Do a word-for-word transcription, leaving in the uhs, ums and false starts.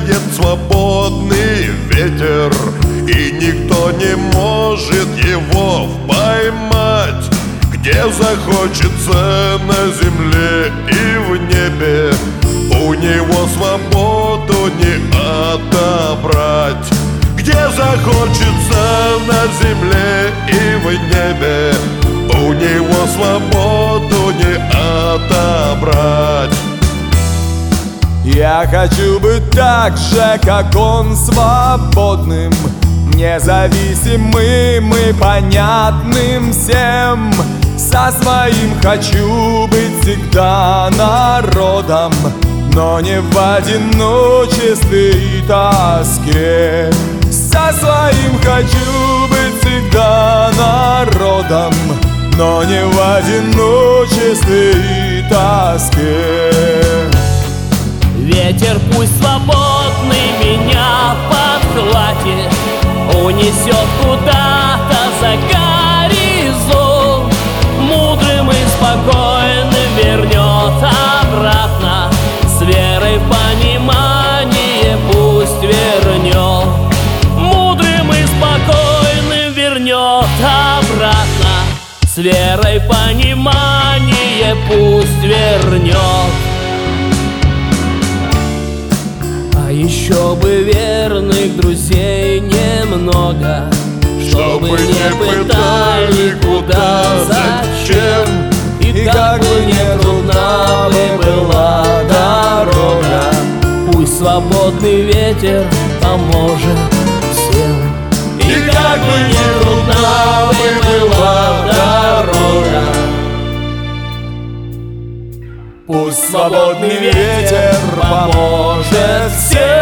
дует свободный ветер, и никто не может его поймать. Где захочется на земле и в небе, у него свободу не отобрать. Где захочется на земле и в небе, у него свободу не отобрать. Я хочу быть так же, как он, свободным, независимым и понятным всем. Со своим хочу быть всегда народом, но не в одиночестве и тоске. Со своим хочу быть всегда народом, но не в одиночестве и тоске. Ветер пусть свободный меня подхватит, унесет куда-то за горизонт, мудрым и спокойным вернет обратно, с верой в понимание пусть вернет. Мудрым и спокойным вернет обратно, с верой в понимание пусть вернет. А еще бы верных друзей немного, чтобы не пытали куда, зачем. И как бы не трудна бы была дорога, пусть свободный ветер поможет всем. И как бы не трудна бы была дорога, пусть свободный ветер поможет всем.